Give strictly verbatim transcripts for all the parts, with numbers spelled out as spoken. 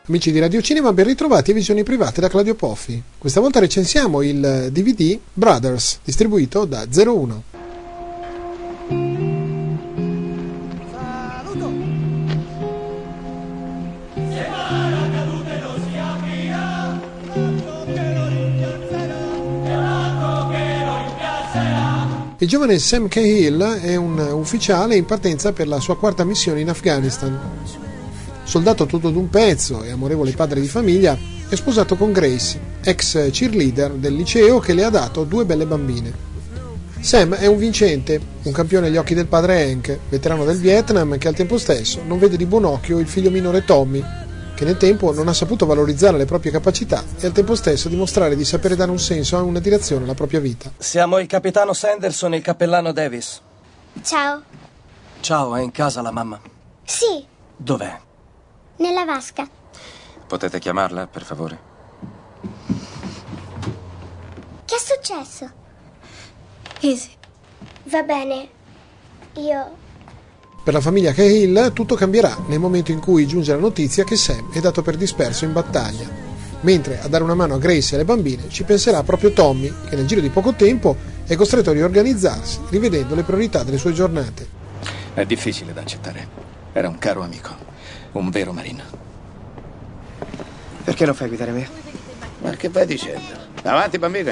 Amici di Radio Cinema, ben ritrovati a Visioni Private da Claudio Poffi. Questa volta recensiamo il D V D Brothers, distribuito da zero uno. Il giovane Sam Cahill è un ufficiale in partenza per la sua quarta missione in Afghanistan. Soldato tutto d'un pezzo e amorevole padre di famiglia, è sposato con Grace, ex cheerleader del liceo che le ha dato due belle bambine. Sam è un vincente, un campione agli occhi del padre Hank, veterano del Vietnam, che al tempo stesso non vede di buon occhio il figlio minore Tommy, che nel tempo non ha saputo valorizzare le proprie capacità e al tempo stesso dimostrare di sapere dare un senso a una direzione alla propria vita. Siamo il capitano Sanderson e il cappellano Davis. Ciao. Ciao, è in casa la mamma? Sì. Dov'è? Nella vasca. Potete chiamarla, per favore? Che è successo? Easy. Va bene. Io... Per la famiglia Cahill tutto cambierà nel momento in cui giunge la notizia che Sam è dato per disperso in battaglia. Mentre a dare una mano a Grace e alle bambine ci penserà proprio Tommy, che nel giro di poco tempo è costretto a riorganizzarsi, rivedendo le priorità delle sue giornate. È difficile da accettare. Era un caro amico. Un vero marino. Perché non fai guidare me? Ma che vai dicendo? Avanti, bambine.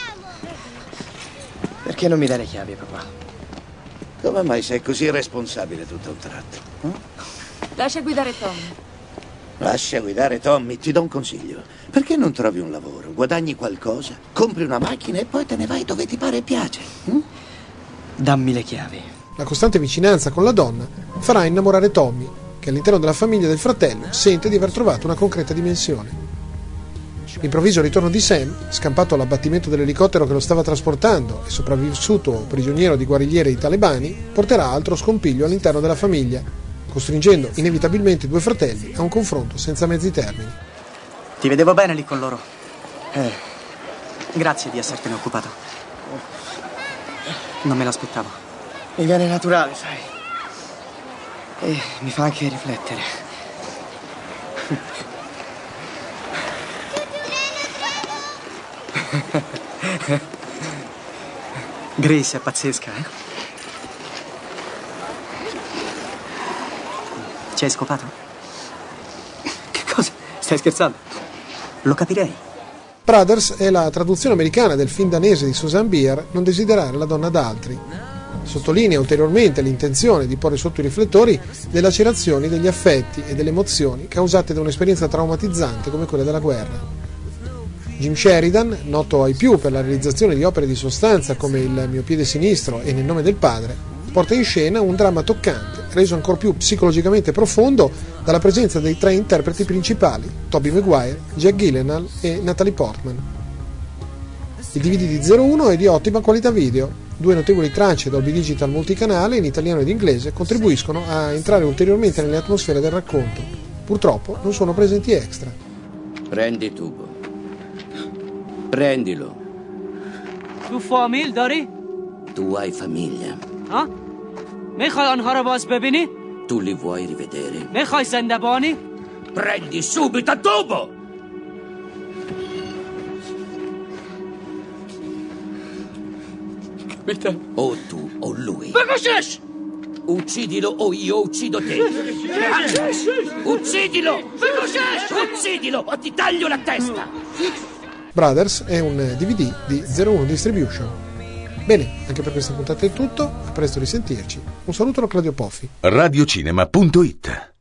Perché non mi dai le chiavi, papà? Come mai sei così irresponsabile tutto a un tratto? Eh? Lascia guidare Tommy. Lascia guidare Tommy, ti do un consiglio. Perché non trovi un lavoro, guadagni qualcosa, compri una macchina e poi te ne vai dove ti pare e piace? Hm? Dammi le chiavi. La costante vicinanza con la donna farà innamorare Tommy, che all'interno della famiglia del fratello sente di aver trovato una concreta dimensione. L'improvviso ritorno di Sam, scampato all'abbattimento dell'elicottero che lo stava trasportando e sopravvissuto prigioniero di guerriglieri talebani, porterà altro scompiglio all'interno della famiglia, costringendo inevitabilmente i due fratelli a un confronto senza mezzi termini. Ti vedevo bene lì con loro. Eh, grazie di essertene occupato. Non me l'aspettavo. Mi viene naturale, sai. E mi fa anche riflettere. Grace è pazzesca, eh? Ci hai scopato? Che cosa? Stai scherzando? Lo capirei. Brothers è la traduzione americana del film danese di Susanne Bier Non desiderare la donna d'altri. Sottolinea ulteriormente l'intenzione di porre sotto i riflettori le lacerazioni degli affetti e delle emozioni causate da un'esperienza traumatizzante come quella della guerra. Jim Sheridan, noto ai più per la realizzazione di opere di sostanza come Il mio piede sinistro e Nel nome del padre, porta in scena un dramma toccante, reso ancor più psicologicamente profondo dalla presenza dei tre interpreti principali, Tobey Maguire, Jack Gyllenhaal e Natalie Portman. Il D V D di zero uno è di ottima qualità video. Due notevoli tracce Dolby Digital multicanale in italiano ed inglese contribuiscono a entrare ulteriormente nelle atmosfere del racconto. Purtroppo non sono presenti extra. Prendi il tubo. Prendilo. تو فامیل داری؟ Tu hai famiglia. ها؟ میخوای آنها را باز ببینی؟ Tu li vuoi rivedere? میخوای زنده بانی؟ Prendi subito il tubo! Capitano. O tu o lui. بکشش! Uccidilo o io uccido te. Uccidilo! Uccidilo o ti taglio la testa! Brothers è un D V D di zero uno Distribution. Bene, anche per questa puntata è tutto, a presto risentirci. Un saluto da Claudio Poffi. radiocinema punto it